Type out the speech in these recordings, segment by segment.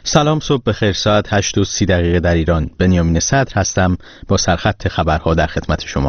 سلام، صبح بخیر. ساعت 8:30 در ایران. بنیامین صدر هستم با سرخط خبرها در خدمت شما.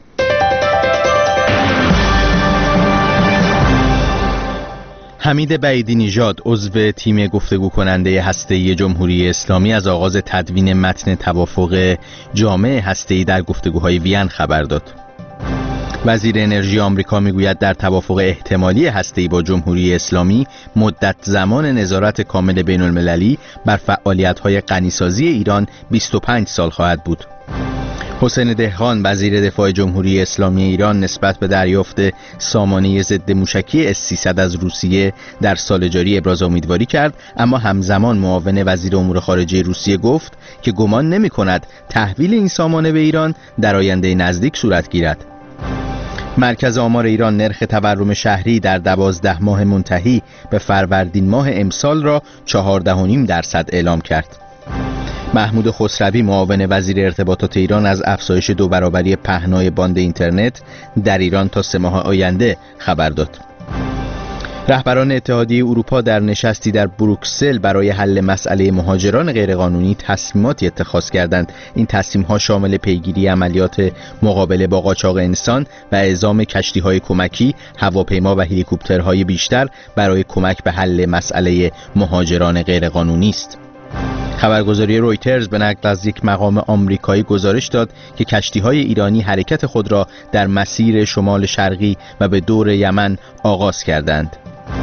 حمید بعیدی نژاد، عضو تیم گفتگو کننده هسته‌ای جمهوری اسلامی، از آغاز تدوین متن توافق جامع هسته‌ای در گفتگوهای وین خبر داد. وزیر انرژی آمریکا میگوید در توافق احتمالی هسته‌ای با جمهوری اسلامی مدت زمان نظارت کامل بین المللی بر فعالیت‌های غنیسازی ایران 25 سال خواهد بود. حسین دهقان، وزیر دفاع جمهوری اسلامی ایران، نسبت به دریافت سامانه ضد موشکی S-300 از روسیه در سال جاری ابراز امیدواری کرد، اما همزمان معاون وزیر امور خارجه روسیه گفت که گمان نمی‌کند تحویل این سامانه به ایران در آینده نزدیک صورت گیرد. مرکز آمار ایران نرخ تورم شهری در 12 ماه منتهی به فروردین ماه امسال را 14.5% اعلام کرد. محمود خسروی، معاون وزیر ارتباطات ایران، از افزایش 2 برابری پهنای باند اینترنت در ایران تا 3 ماه آینده خبر داد. رهبران اتحادیه اروپا در نشستی در بروکسل برای حل مسئله مهاجران غیرقانونی تصمیماتی اتخاذ کردند. این تصمیم‌ها شامل پیگیری عملیات مقابله با قاچاق انسان و اعزام کشتی‌های کمکی، هواپیما و هلیکوپترهای بیشتر برای کمک به حل مسئله مهاجران غیرقانونی است. خبرگزاری رویترز به نقل از یک مقام آمریکایی گزارش داد که کشتی‌های ایرانی حرکت خود را در مسیر شمال شرقی و به دور یمن آغاز کردند.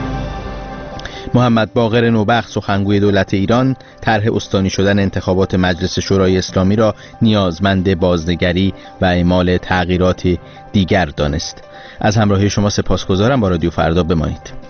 محمد باقر نوبخت، سخنگوی دولت ایران، طرح استانی شدن انتخابات مجلس شورای اسلامی را نیازمند بازنگری و اعمال تغییرات دیگر دانست. از همراهی شما سپاسگزارم. با رادیو فردا بمانید.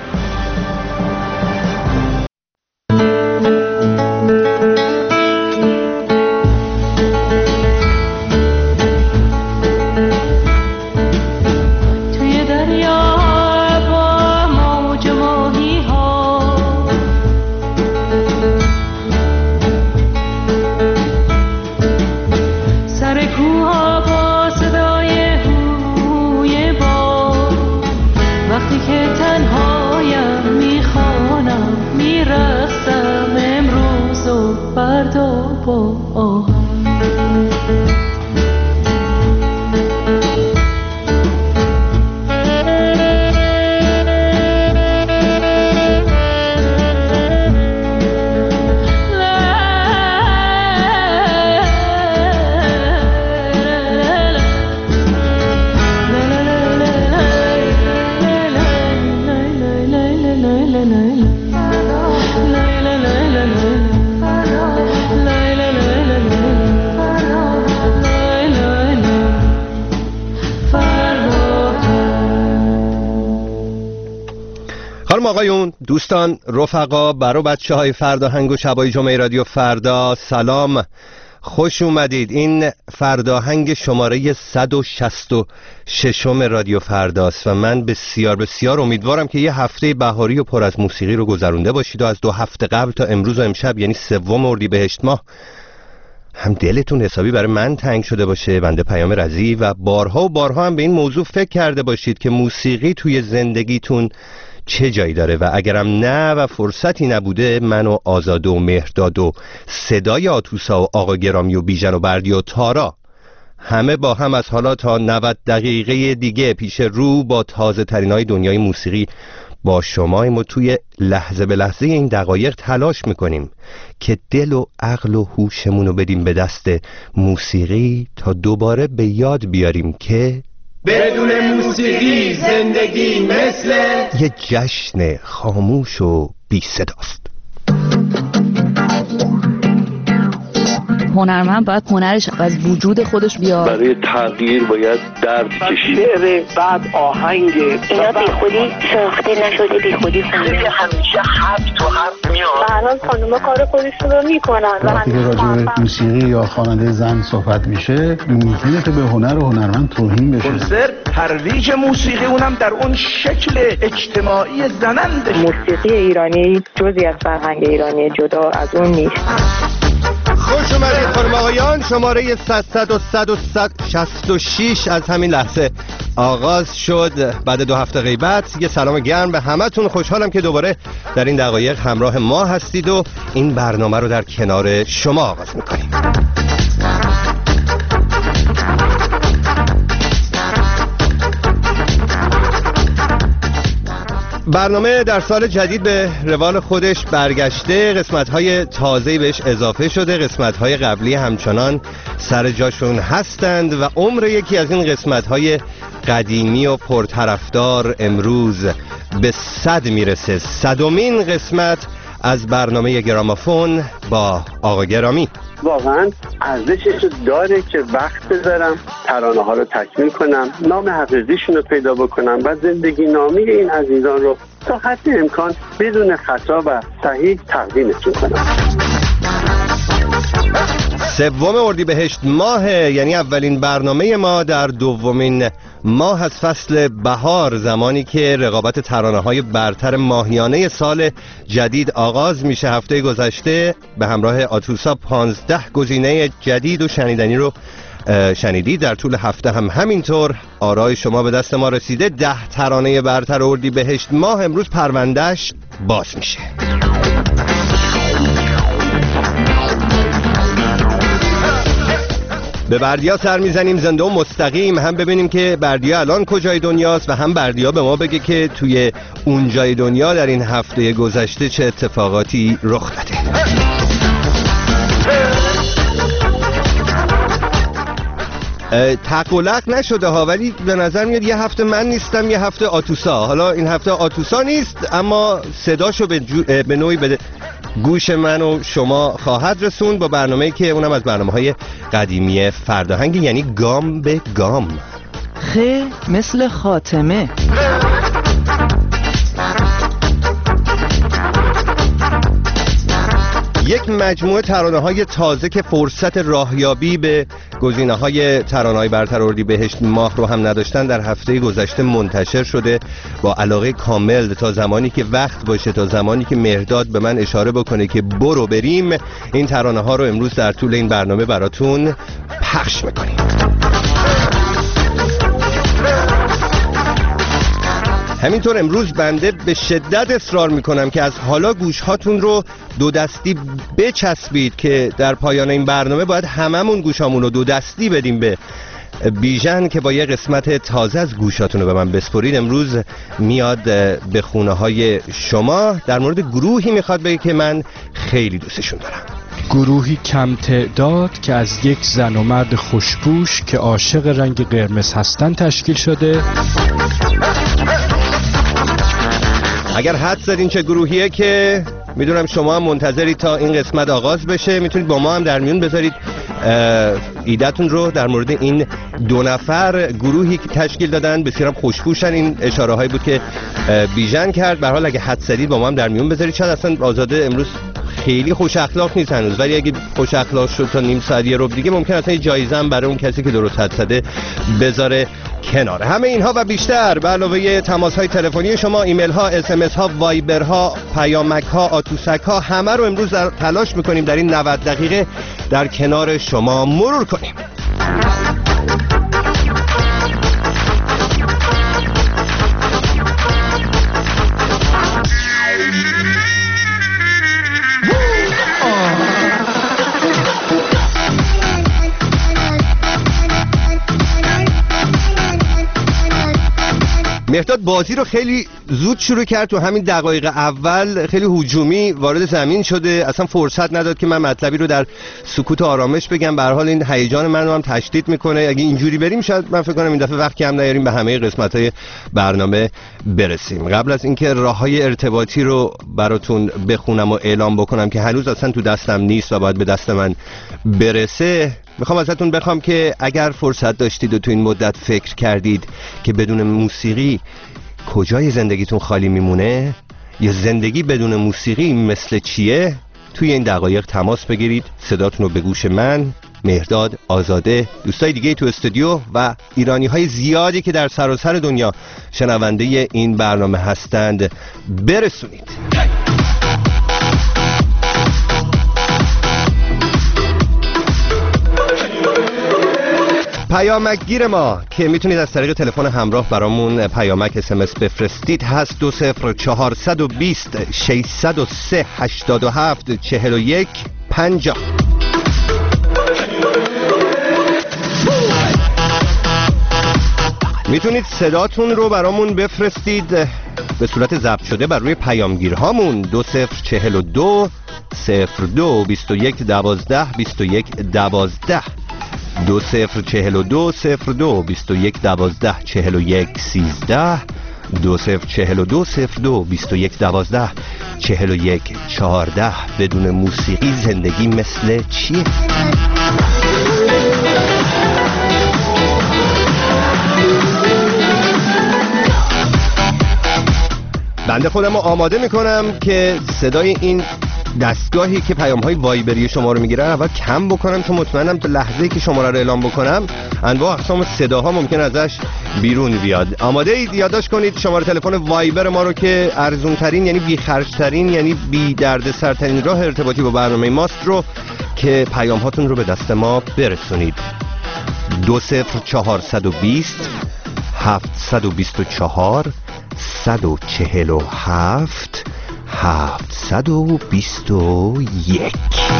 آقایون، دوستان، رفقا، برو بچه های فرداهنگ و شبای جمعه رادیو فردا، سلام، خوش اومدید. این فرداهنگ شماره 166 رادیو فرداست و من بسیار بسیار امیدوارم که یه هفته بهاری و پر از موسیقی رو گذرونده باشید و از 2 هفته قبل تا امروز و امشب، یعنی 3 اردیبهشت ماه، هم دلتون حسابی برای من تنگ شده باشه، بنده پیام رضی، و بارها و بارها هم به این موضوع فکر کرده باشید که موسیقی توی زندگیتون چه جایی داره و اگرم نه و فرصتی نبوده، من و آزاده و مهرداد و صدای آتوسا و آقا گرامی و بیژن و بردی و تارا همه با هم از حالا تا 90 دقیقه دیگه پیش رو با تازه ترین های دنیای موسیقی با شما ما توی لحظه به لحظه این دقایق تلاش میکنیم که دل و عقل و هوشمون رو بدیم به دست موسیقی تا دوباره به یاد بیاریم که بدون موسیقی زندگی مثل یه جشن خاموش و بی صداست. هنرمند باید هنرش از وجود خودش بیاد. برای تغییر باید درد کشید. شعر بعد آهنگ اینا بی خودی ساخته نشده، بی خودی همیشه حرف تو حرف میاد. به هر حال خانوما کار خودشون رو میکنن. وقتی که راجع به موسیقی یا خواننده زن صحبت میشه، میتونه که به هنر و هنرمند توهین بشه. کنسرت ترویج موسیقی، اونم در اون شکل اجتماعی زننده. موسیقی ایرانی جزئی از فرهنگ ایرانی، جدا از اون نیست. خوش اومدید خانم آقایان. شماره 166 از همین لحظه آغاز شد. بعد 2 هفته غیبت یه سلام گرم به همتون. خوشحالم که دوباره در این دقایق همراه ما هستید و این برنامه رو در کنار شما آغاز میکنیم. برنامه در سال جدید به روال خودش برگشته، قسمت‌های تازه‌ای بهش اضافه شده، قسمت‌های قبلی همچنان سر جاشون هستند و عمر یکی از این قسمت‌های قدیمی و پرطرفدار امروز به 100 میرسه. 100مین قسمت از برنامه گرامافون با آقا گرامی. واقعا ارزشش داره که وقت بذارم ترانه ها رو تکمیل کنم، نام حقیقیشون رو پیدا بکنم و زندگی نامه این عزیزان رو تا حد امکان بدون خطا و صحیح تقدیمشون کنم. 3 اردیبهشت ماه، یعنی اولین برنامه ما در 2مین ماه از فصل بهار، زمانی که رقابت ترانه‌های برتر ماهیانه سال جدید آغاز میشه. هفته گذشته به همراه آتوسا 15 گزینه جدید و شنیدنی رو شنیدید. در طول هفته هم همینطور آرای شما به دست ما رسیده. 10 ترانه برتر اردیبهشت ماه امروز پروندهش باز میشه. به بردیا سر میزنیم زنده و مستقیم، هم ببینیم که بردیا الان کجای دنیاست و هم بردیا به ما بگه که توی اونجای دنیا در این هفته گذشته چه اتفاقاتی رخ داده. تقلق نشده ها، ولی به نظر میاد یه هفته من نیستم یه هفته آتوسا. حالا این هفته آتوسا نیست اما صداشو به نوعی به گوش من و شما خواهد رسون با برنامه‌ای که اونم از برنامه‌های قدیمی فرداهنگ، یعنی گام به گام. مثل خاتمه. یک مجموعه ترانه‌های تازه که فرصت راهیابی به گزینه‌های ترانه‌های برتر اردیبهشت ماه رو هم نداشتن در هفته گذشته منتشر شده با علاقه کامل. تا زمانی که وقت باشه، تا زمانی که مهرداد به من اشاره بکنه که برو بریم، این ترانه‌ها رو امروز در طول این برنامه براتون پخش می‌کنیم. همینطور امروز بنده به شدت اصرار میکنم که از حالا گوشهاتون رو 2 دستی بچسبید که در پایان این برنامه باید هممون گوشامون رو 2 دستی بدیم به بیژن که با یه قسمت تازه از گوشاتون رو به من بسپرید. امروز میاد به خونه های شما، در مورد گروهی میخواد بگه که من خیلی دوستشون دارم. گروهی کم تعداد که از یک زن و مرد خوشپوش که عاشق رنگ قرمز هستن تشکیل شده. اگر حد زدین چه گروهیه که میدونم شما هم منتظری تا این قسمت آغاز بشه، میتونید با ما هم در میون بذارید ایده‌تون رو در مورد این 2 نفر گروهی که تشکیل دادن. بسیارم خوشپوشن. این اشاره هایی بود که بیژن کرد. به هر حال اگه حد زدید با ما هم در میون بذارید. شاید اصلا آزاده امروز خیلی خوش اخلاق نیست هنوز، ولی اگه خوش اخلاق شد تا نیم ساعت یه ربع دیگه ممکن اصلا یه جایزه هم برای اون کسی که درست حد زده بذاره کنار. همه اینها و بیشتر به علاوه تماس های تلفنی شما، ایمیل ها، SMS ها، وایبر ها، پیامک ها، آتوسک ها، همه رو امروز تلاش میکنیم در این 90 دقیقه در کنار شما مرور کنیم. مهرداد بازی رو خیلی زود شروع کرد، تو همین دقایق اول خیلی هجومی وارد زمین شده، اصلا فرصت نداد که من مطلبی رو در سکوت و آرامش بگم. به هر حال این هیجان من رو هم تشدید میکنه. اگه اینجوری بریم شاید من فکر کنم این دفعه وقت کم نیاریم به همه قسمت‌های برنامه برسیم. قبل از اینکه راه‌های ارتباطی رو براتون بخونم و اعلام بکنم که هنوز اصلا تو دستم نیست و باید به دست من برسه، میخوام ازتون بخوام که اگر فرصت داشتید و تو این مدت فکر کردید که بدون موسیقی کجای زندگیتون خالی میمونه یا زندگی بدون موسیقی مثل چیه، توی این دقایق تماس بگیرید. صداتون رو به گوش من، مهرداد، آزاده، دوستای دیگه تو استودیو و ایرانی‌های زیادی که در سراسر دنیا شنونده این برنامه هستند برسونید. پیامک گیر ما که میتونید از طریق تلفن همراه برامون پیامک SMS بفرستید هست 20420 603 87 41 50. میتونید صداتون رو برامون بفرستید به صورت ضبط شده بر روی پیامگیرهامون 2042 02 21 12 21 12 2042 02 21 12 41 13 2042 02 21 12 41 14. بدون موسیقی زندگی مثل چیه؟ بنده خودم رو آماده میکنم که صدای این دستگاهی که پیام‌های وایبری شما رو میگیره اول کم بکنم، چون مطمئنم تا لحظه‌ای که شماره رو اعلام بکنم انواع اقسام صداها ممکن ازش بیرون بیاد. آماده اید؟ یادداشت کنید شماره تلفن وایبر ما رو که ارزون ترین یعنی بی خرج ترین یعنی بی دردسرترین راه ارتباطی با برنامه ماست رو که پیام هاتون رو به دست ما برسونید. 20420 724 147 721.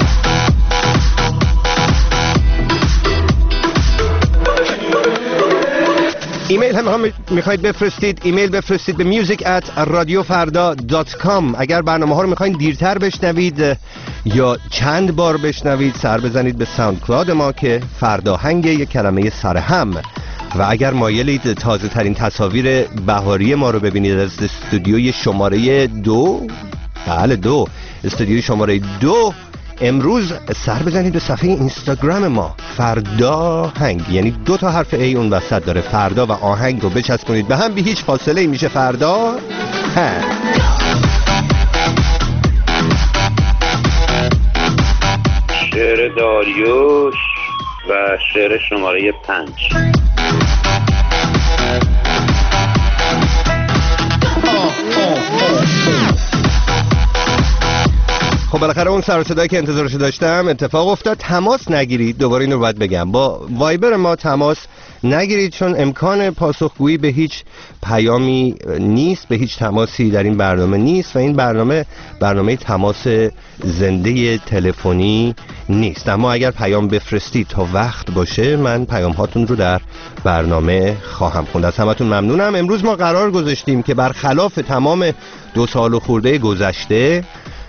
ایمیل هم میخواید بفرستید، ایمیل بفرستید به music@radiofarda.com. اگر برنامه ها رو میخواید دیرتر بشنوید یا چند بار بشنوید سر بزنید به ساوند کلاود ما که فرداهنگ یک کلمه سرهم. و اگر مایلید تازه ترین تصاویر بهاری ما رو ببینید از استودیوی شماره 2 استودیوی شماره 2 امروز سر بزنید به صفحه اینستاگرام ما فرداهنگ، یعنی 2 تا حرف ای اون وسط داره، فردا و آهنگ رو بچسبونید به هم، بی هیچ فاصله ای میشه فردا هنگ. شعر داریوش و شعر شماره 5. خب بالاخره اون سر و صدایی که انتظارش داشتم اتفاق افتاد. تماس نگیرید، دوباره اینو باید بگم، با وایبر ما تماس نگیرید چون امکان پاسخگویی به هیچ پیامی نیست، به هیچ تماسی در این برنامه نیست و این برنامه تماس زنده تلفنی نیست. اما اگر پیام بفرستید تا وقت باشه من پیام هاتون رو در برنامه خواهم خوند. از همتون ممنونم. امروز ما قرار گذاشتیم که برخلاف تمام 2 سال و خورده گذشته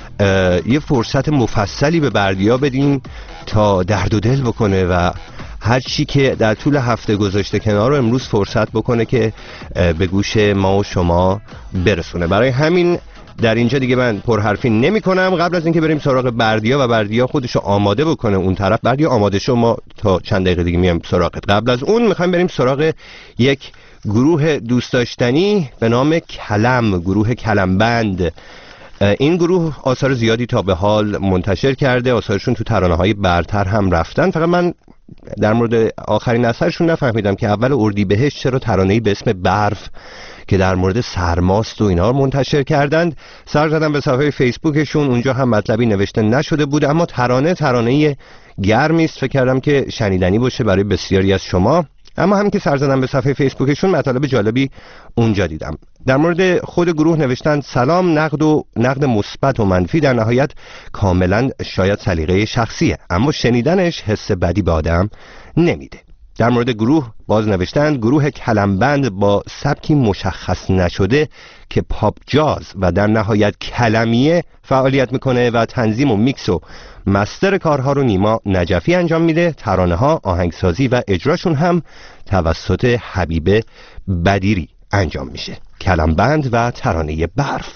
یه فرصت مفصلی به بردیا بدیم تا درد و دل بکنه و هر چی که در طول هفته گذاشته کنار رو امروز فرصت بکنه که به گوش ما و شما برسونه. برای همین در اینجا دیگه من پرحرفی نمی کنم. قبل از اینکه بریم سراغ بردیا و بردیا خودشو آماده بکنه اون طرف، بردیا آماده شو، ما تا چند دقیقه دیگه میایم سراغت. قبل از اون میخوایم بریم سراغ یک گروه دوست داشتنی به نام کلم، گروه کلم بند. این گروه آثار زیادی تا به حال منتشر کرده، آثارشون تو ترانه‌های برتر هم رفتن. فقط من در مورد آخرین اثرشون نفهمیدم که اول اردیبهشت چرا ترانه‌ای به اسم برف که در مورد سرماست و اینا منتشر کردند. سر زدم به صفحه فیسبوکشون، اونجا هم مطلبی نوشته نشده بود، اما ترانه گرمی است، فکر کردم که شنیدنی باشه برای بسیاری از شما. اما هم که سر زدم به صفحه فیسبوکشون مطالب جالبی اونجا دیدم. در مورد خود گروه نوشتن سلام، نقد مثبت و منفی در نهایت کاملا شاید سلیقه شخصیه، اما شنیدنش حس بدی به آدم نمیده. در مورد گروه باز نوشتن گروه کلمبند با سبکی مشخص نشده که پاپ جاز و در نهایت کلمیه فعالیت میکنه و تنظیم و میکس و مستر کارها رو نیما نجفی انجام میده. ترانه ها، آهنگسازی و اجراشون هم توسط حبیب بدیری انجام میشه. کلمبند و ترانه برف.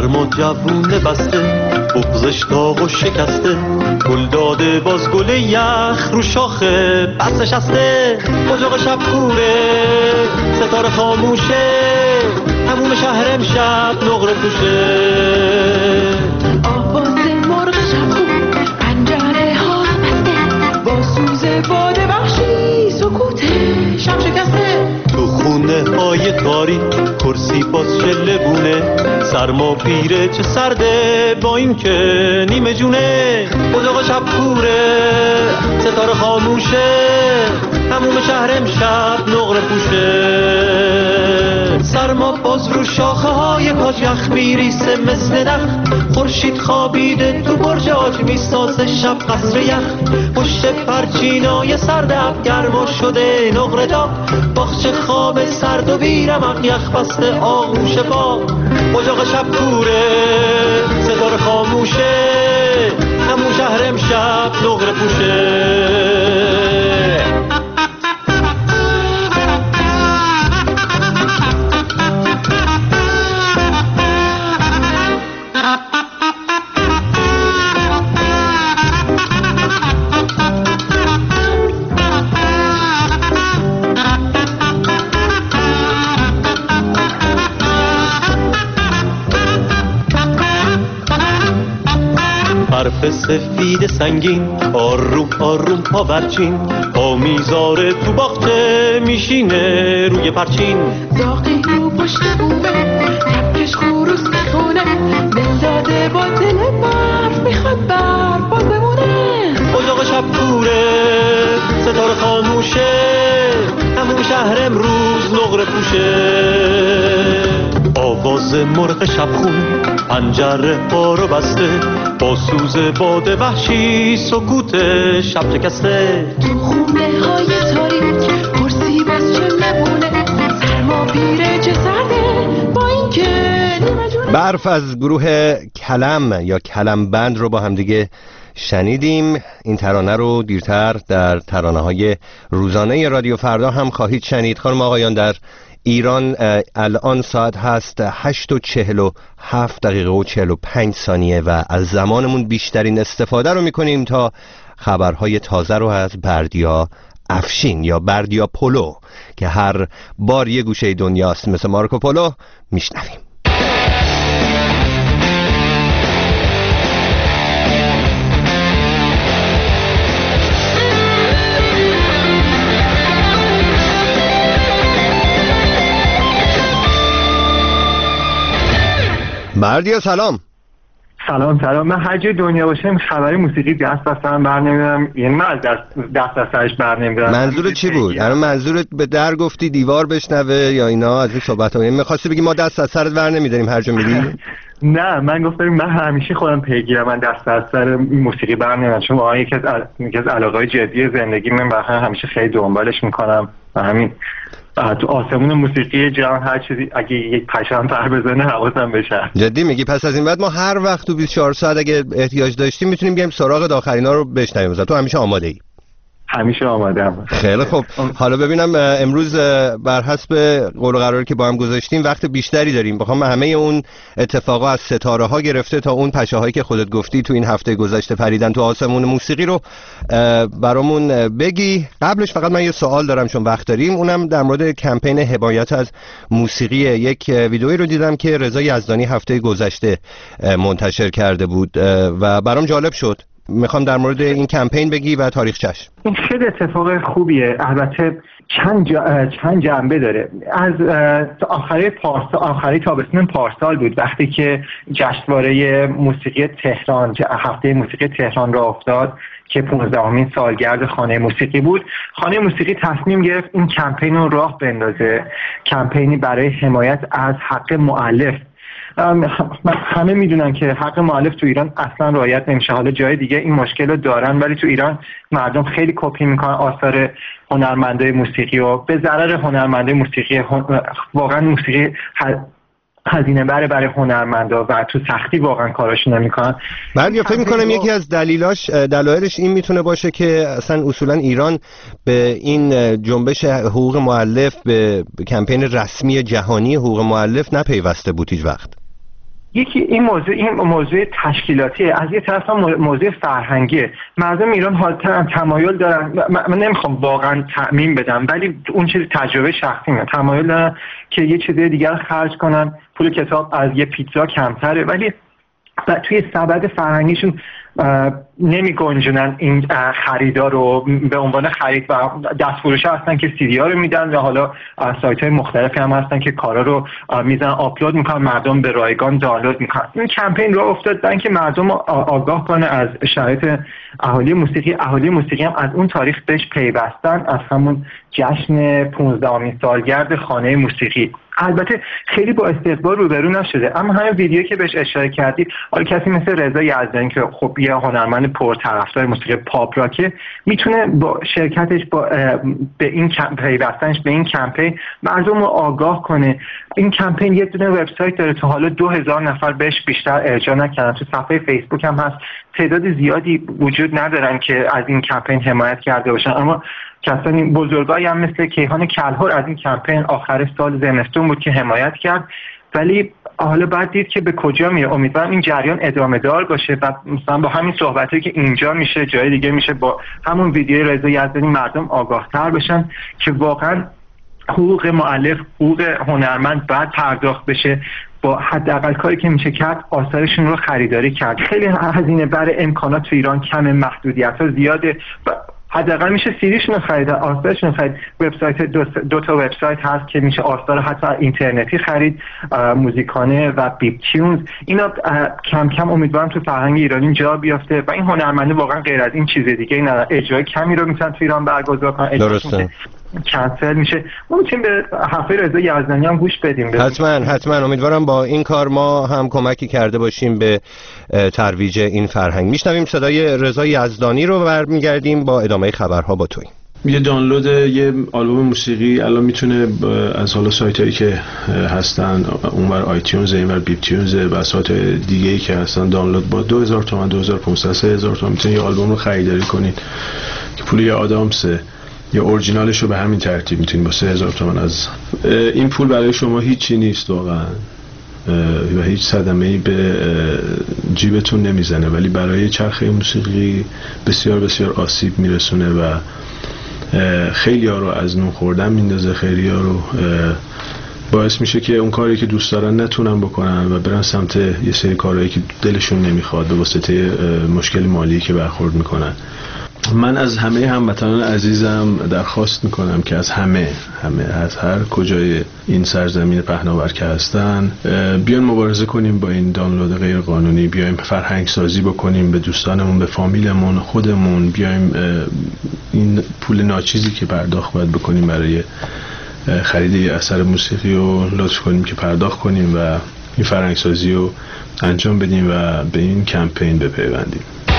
سرما جوونه بسته بغزش داغ و شکسته گل داده باز گل یخ رو شاخه بس نشسته اجاق شب کوره ستاره خاموشه همون شهر امشب نقره پوشه آواز مرغ شب خون پنجره ها بسته با سوز باد وحشی سکوت شب شکسته تو خونه های تاریک کرسی باز شله بونه سرما پیره چه سرده با این که نیمه جونه اجاق شب کوره ستاره خاموشه هموم شهر امشب نقره پوشه سرما باز رو شاخه های کاج یخ میریسه مثل نخ خورشید خوابیده تو برج آج میسازه شب قصر یخ پشت پرچینای سرد اب گرما شده نقره داغ باغچه خواب سرد و بیرمق یخ بسته آغوش باغ اجاق شب کوره ستاره خاموشه همون شهر امشب نقره پوشه حرف سفید سنگین آروم آروم پاورچین پا میذاره تو باغچه میشینه روی پرچین زاقی رو پشت بومه کپکش خروس میخونه دل داده با دل برف میخواد بر باز بمونه اجاق شب کوره ستاره خاموشه همون شهر امروز نقره پوشه آواز مرغ شبخون پنجره ها رو بسته با سوز باد وحشی سکوت شب شکسته تو خونه های تاریک کرسی باز چه نمونه سرما پیره چه سرده با این که نیمه جونه برف از گروه کلم یا کلم بند رو با هم دیگه شنیدیم. این ترانه رو دیرتر در ترانه‌های روزانه رادیو فردا هم خواهید شنید. خانم آقایان، در ایران الان ساعت هست 8:47 و 45 ثانیه و از زمانمون بیشترین استفاده رو میکنیم تا خبرهای تازه رو از بردیا افشین یا بردیا پولو که هر بار یه گوشه دنیاست مثل مارکو پولو میشنویم. بردیا سلام. سلام. من هر جای دنیا باشم خبری موسیقی دستم بر نمیدارم، یعنی من از دست سرش بر نمیدارم. منظورت چی بود؟ الان منظورت به در گفتی دیوار بشنوه یا اینا از این صحبت ها؟ یعنی می‌خواستی بگی ما دست از سرت بر نمیداریم هر جا میری؟ نه، من گفتم من همیشه خودم پیگیرم، من دست از سر موسیقی بر نمیدارم، چون واقعا یکی از علاقه‌های جدی زندگی من واقعا همیشه خیلی دنبالش میکنم و همین تو آسمون موسیقی جهان هر چیزی اگه یک پشم پر بزنه حواسم بشه. جدی میگی؟ پس از این بعد ما هر وقت تو 24 ساعت اگه احتیاج داشتیم میتونیم بریم سراغ داخلینا رو بشنویم. تو همیشه آماده ای؟ همیشه آماده‌ام. خیلی خوب. حالا ببینم امروز بر حسب قول و قراری که با هم گذاشتیم وقت بیشتری داریم. بخوام همه اون اتفاقا از ستاره ها گرفته تا اون پشه‌هایی که خودت گفتی تو این هفته گذشته پریدن تو آسمون موسیقی رو برامون بگی. قبلش فقط من یه سوال دارم چون وقت داریم، اونم در مورد کمپین حمایت از موسیقی. یک ویدئویی رو دیدم که رضا یزدانی هفته گذشته منتشر کرده بود و برام جالب شد. میخوام در مورد این کمپین بگی و تاریخچش. این خیلی اتفاق خوبیه، البته چند جنبه داره. از آخری تابستون پارسال بود وقتی که جشنواره موسیقی تهران، هفته موسیقی تهران را افتاد که 15مین سالگرد خانه موسیقی بود. خانه موسیقی تصمیم گرفت این کمپین رو راه بندازه، کمپینی برای حمایت از حق مؤلف. همه میدونن که حق مؤلف تو ایران اصلا رعایت نمیشه. حالا جای دیگه این مشکل رو دارن ولی تو ایران مردم خیلی کپی میکنن آثار هنرمندای موسیقی و به ضرر هنرمندای موسیقی. واقعا موسیقی هزینه بره برای هنرمندا و تو سختی واقعا کاراشون نمیکنن. بعد فکر میکنم یکی از دلایلش این میتونه باشه که اصلا اصولا ایران به این جنبش حقوق مؤلف، به کمپین رسمی جهانی حقوق مؤلف نپیوسته بود هیچ وقت. یکی این موضوع تشکیلاتی، از یه طرف هم موضوع فرهنگی. مردم ایران حالتا تمایل دارن، من نمیخوام واقعا تعمیم بدم، ولی اون چیز تجربه شخصی من تمایل دارن که یه چیز دیگر خرج کنن، پول کتاب از یه پیتزا کمتره، ولی توی سبد فرهنگیشون نمی گنجونن این خریدار رو به عنوان خرید. و دستفروش هستن که CD ها رو میدن و حالا سایت های مختلفی هم هستن که کارا رو میزن آپلود میکنن، مردم به رایگان دانلود میکنن. این کمپین رو افتاد برای اینکه مردم آگاه کنه از شرایط اهالی موسیقی. اهالی موسیقی هم از اون تاریخ بهش پیوستن، از همون جشن 15مین سالگرد خانه موسیقی. البته خیلی با استقبال روبرو نشده، اما همین ویدیو که بهش اشاره کردی، حالا کسی مثل رضا یزدانی که خب یه هنرمند پرطرفدار موسیقی پاپ راکه، میتونه با شرکتش به این پیوستنش به این کمپین مردم رو آگاه کنه. این کمپین یه دونه وبسایت داره، تا حالا 2000 نفر بهش بیشتر ارجاع نکردن، تو صفحه فیسبوک هم هست. تعداد زیادی وجود ندارن که از این کمپین حمایت کرده باشن، اما کسانی بزرگایی هم مثل کیهان کلهر از این کمپین آخر سال زمستون بود که حمایت کرد. ولی حالا بعد دید که به کجا میره. امیدوارم این جریان ادامه دار باشه و مثلا با همین صحبتایی که اینجا میشه جای دیگه میشه، با همون ویدیوی رضا یزدانی مردم آگاه‌تر بشن که واقعا حقوق مؤلف، حقوق هنرمند باید پرداخت بشه. با حداقل کاری که میشه کرد آثارشون رو خریداری کرد. خیلی هزینه بر امکانات تو ایران کم، محدودیت‌ها زیاده، حداقل میشه سیریشون رو خرید، آثارشون رو خرید. وبسایت دو تا وبسایت هست که میشه آثار حتی اینترنتی خرید، موزیکانه و بیپ تیونز. اینا کم کم امیدوارم تو فرهنگ ایرانی جا بیافته و این هنرمنده واقعا غیر از این چیز دیگه نه، اجرای کمی رو میتونن تو ایران برگزار کنن. درسته. کنسل میشه. ما میتونیم به حرفای رضا یزدانی هم گوش بدیم. حتما امیدوارم با این کار ما هم کمکی کرده باشیم به ترویج این فرهنگ. میشنویم صدای رضا یزدانی رو و برمیگردیم با ادامه خبرها با توی. یه دانلود یه آلبوم موسیقی الان میتونه از حالا سایتایی که هستن اونور آیتیونز، اینور بیپ تیونز و سایت دیگه‌ای که هستن دانلود با 2000 تومان 2500 3000 تومان میتونید یه آلبوم رو خریداری کنید که پول یه آدامسه. یا اورجینالش رو به همین ترتیب میتونید با 3000 تومان. از این پول برای شما هیچی نیست واقعا و هیچ صدمه‌ای به جیبتون نمیزنه، ولی برای چرخه موسیقی بسیار بسیار آسیب میرسونه و خیلی ها رو از نون خوردن میندازه، خیلی ها رو باعث میشه که اون کاری که دوست دارن نتونن بکنن و برن سمت یه سری کارهایی که دلشون نمیخواد به واسطه مشکل مالی که برخورد میکنن. من از همه هموطنان عزیزم درخواست میکنم که از همه از هر کجای این سرزمین پهناور که هستن بیان مبارزه کنیم با این دانلود غیر قانونی، بیایم فرهنگ سازی بکنیم به دوستانمون، به فامیلمون، خودمون، بیایم این پول ناچیزی که پرداخت باید بکنیم برای خرید یه اثر موسیقی رو لطف کنیم که پرداخت کنیم و این فرهنگ سازی رو انجام بدیم و به این کمپین بپیوندیم.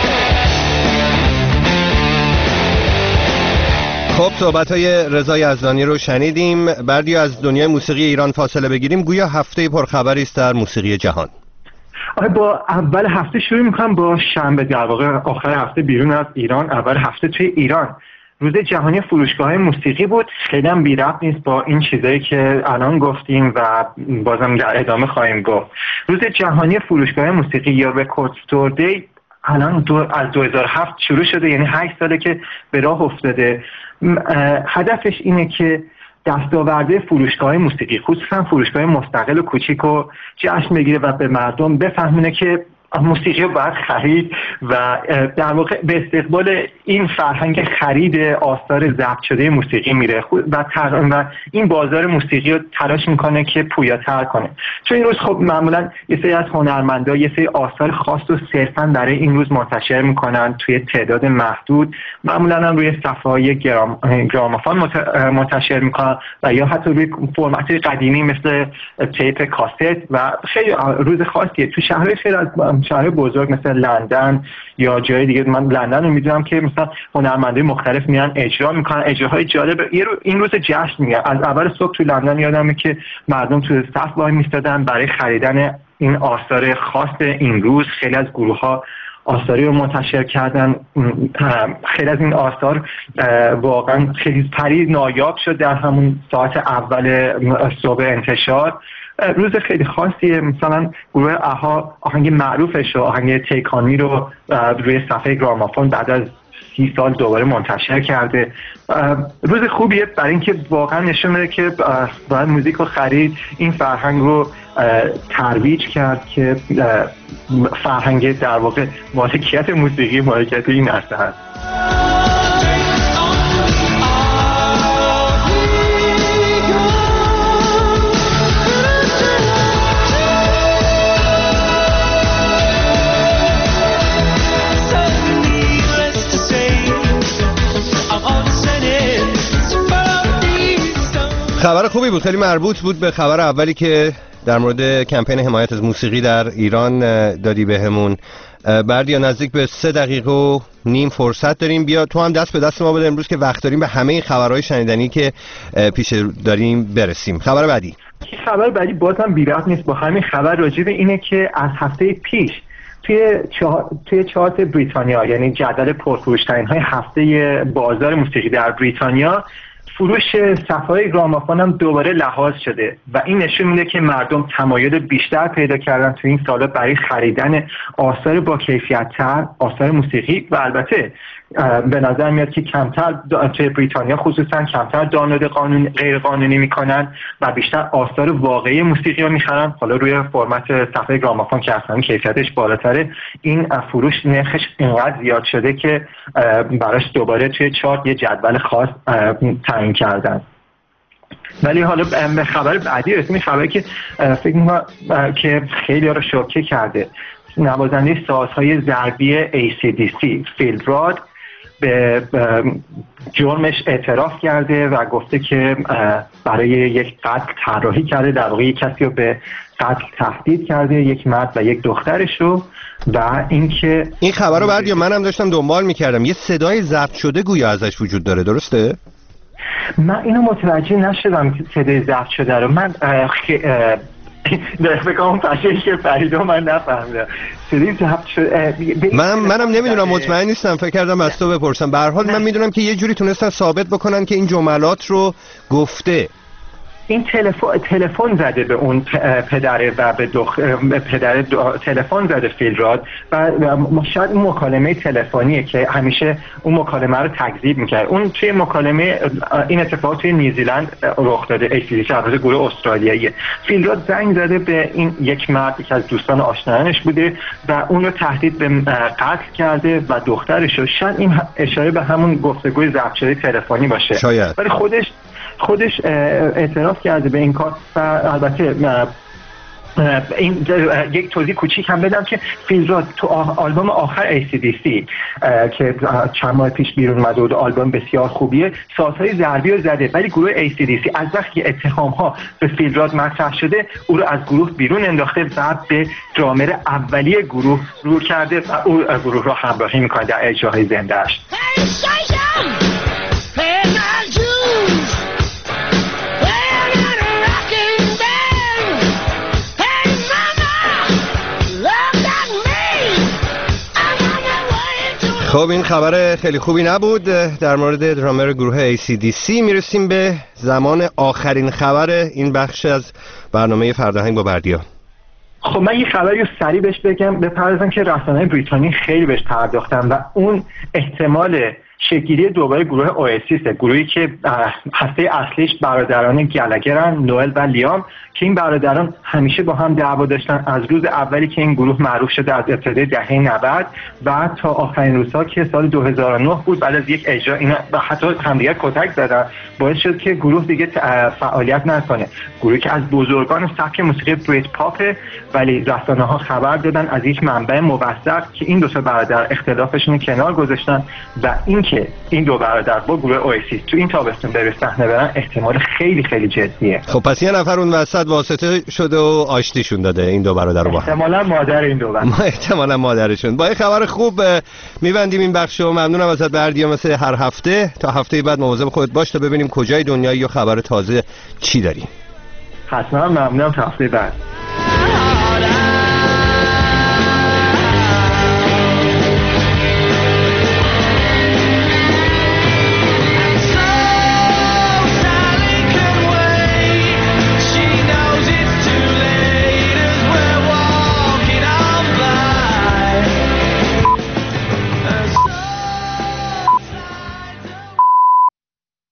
خب صحبت‌های رضا یزدانی رو شنیدیم. بعدی از دنیای موسیقی ایران فاصله بگیریم. گویا هفته پرخبری است در موسیقی جهان. با اول هفته شروع می‌کنم با شنبه، در واقع آخر هفته بیرون از ایران، اول هفته توی ایران. روز جهانی فروشگاه‌های موسیقی بود. خیلی هم بی ربط نیست با این چیزایی که الان گفتیم و بازم در ادامه خواهیم گفت. روز جهانی فروشگاه‌های موسیقی یا رکورد استور دی الان از 2007 شروع شده، یعنی 8 ساله که به راه افتاده. هدفش اینه که دستاورده فروشگاه موسیقی، خصوصا فروشگاه مستقل و کوچیک رو جشن بگیره و به مردم بفهمونه که موسیقی رو باید خرید و در واقع به استقبال این فرهنگ خرید آثار ضبط شده موسیقی میره و این بازار موسیقی رو تلاش میکنه که پویاتر کنه. چون این روز خب معمولا یه سری از هنرمندا یه سری آثار خاص رو صرفا برای این روز منتشر میکنن توی تعداد محدود، معمولا هم روی صفحه‌های گرامافون منتشر میکنن و یا حتی روی فرمت قدیمی مثل تیپ کاست و خیلی روز خاصیه. تو شهرهای خیلی از شهرهای بزرگ مثل لندن یا جای دیگه، من لندن رو میدونم که مثلا هنرمندای مختلف میان اجرا میکنن اجراهای جالب. این روز جشن میگه. از اول صبح تو لندن یادمه که مردم تو صف وای میستادن برای خریدن این آثار خاص این روز. خیلی از گروه‌ها آثاری رو منتشر کردن. خیلی از این آثار واقعا خیلی پری نایاب شد در همون ساعت اول صبح انتشار روز خیلی خاصیه. مثلا گروه آها آهنگ معروفش و آهنگ تیکانی رو روی صفحه گرامافون بعد از 30 سال دوباره منتشر کرده. روز خوبیه برای اینکه واقعا نشون میده که باید موزیک رو خرید، این فرهنگ رو ترویج کرد که فرهنگ در واقع مالکیت موسیقی مالکیت این نسل هست. خبر خوبی بود، خیلی مربوط بود به خبر اولی که در مورد کمپین حمایت از موسیقی در ایران دادی بهمون. بردیا نزدیک به 3 دقیقه و نیم فرصت داریم، بیا تو هم دست به دست ما بده امروز که وقت داریم به همه این خبرهای شنیدنی که پیش داریم برسیم. خبر بعدی بازم بی ربط نیست با همین خبر، راجع به اینه که از هفته پیش توی چارت بریتانیا، یعنی جدول پرفروش‌ترین های هفته بازار موسیقی در بریتانیا، فروش صفحه‌های گرامافون هم دوباره لحاظ شده و این نشون میده که مردم تمایل بیشتر پیدا کردن تو این سالا برای خریدن آثار با کیفیت‌تر، آثار موسیقی و البته به نظر میاد که کمتر توی بریتانیا خصوصا کمتر دانلود غیر قانونی میکنن و بیشتر آثار واقعی موسیقی رو میخرن. حالا روی فرمت صفحه گرامافون که اصلا کیفیتش بالاتره، این فروش نرخش اینقدر زیاد شده که براش دوباره توی چارت یه جدول خاص تعیین کردن. ولی حالا به خبر بعدی رسیدیم، خبری که فکر می‌کنم که خیلی ها رو شوکه کرده. نوازنده سازهای ضربی AC/DC فیل راد به جرمش اعتراف کرده و گفته که برای یک قتل طراحی کرده، در واقع یک کسی رو به قتل تهدید کرده، یک مرد و یک دخترش رو. و اینکه این خبر رو بردیا منم داشتم دنبال می‌کردم، یه صدای ضبط شده گویا ازش وجود داره، درسته؟ من اینو متوجه نشدم که صدای ضبط شده رو. من بگم پشهش که فریدا من نفهمیدم صدای ضبط شده. منم نمیدونم، مطمئن نیستم، فکر کردم از تو بپرسم. به هر حال من میدونم که یه جوری تونستن ثابت بکنن که این جملات رو گفته. این تلفن زده به اون پدره و به پدر تلفن زده فیل راد و شاید اون مکالمه تلفنیه که همیشه اون مکالمه رو تکذیب میکرد. اون توی مکالمه این اتفاق توی نیوزیلند رخ داده. AC/DC البته گروه استرالیاییه. فیل راد زنگ زده به این یک مرد که از دوستان آشنایانش بوده و اون رو تهدید به قتل کرده و دخترش رو. شاید این اشاره به همون گفتگوی ضبط شده تلفنی باشه. شاید. ولی خودش اعتراف کرده به این کار. و البته این یک توضیح کوچیک هم بدم که فیل راد تو آلبوم آخر AC/DC که چند ماه پیش بیرون اومده بود، آلبوم بسیار خوبیه، سازهای ضربی رو زده، ولی گروه AC/DC از وقتی اتهام ها به فیل راد مطرح شده او رو از گروه بیرون انداخته و به درامر اولیه گروه رو کرده و او گروه رو همراهی میکنه در اجراهای زنده‌اش. خب این خبر خیلی خوبی نبود در مورد درامر گروه AC/DC. میرسیم به زمان آخرین خبر این بخش از برنامه فرداهنگ با بردیا. خب من یه خبری رو سریع بهش بپردازم که رسانه‌های بریتانیایی خیلی بهش پرداختن و اون احتمال شکلی دوباره گروه اواسیس، گروهی که هسته اصلیش برادران گلگرن، نوئل و لیام، که این برادران همیشه با هم دعوا داشتن از روز اولی که این گروه معروف شده، از ابتدای دهه 90 و تا آخرین روزها که سال 2009 بود. بعد از یک اجرا اینا حتی همدیگر کتک زدن، باعث شد که گروه دیگه فعالیت نکنه. گروهی که از بزرگان سبک موسیقی بریت پاپ، ولی رسانه‌ها خبر دادن از یک منبع موثق که این دو تا برادر اختلافشون کنار گذاشتن و اینکه این دو برادر با گروه اواسیس تو این تابستون به صحنه برن احتمال خیلی خیلی جدیه. خب پس یه نفر اون وسط واسطه شده و آشتیشون داده این دو برادر رو با هم. احتمالاً مادر این دو برادر. احتمالاً مادرشون. با یه خبر خوب میبندیم این بخشو. ممنونم ازت بردیا، مثل هر هفته. تا هفته بعد مواظب خودت باش تا ببینیم کجای دنیایی و خبر تازه چی داری. حتما ممنونم. تا هفته بعد.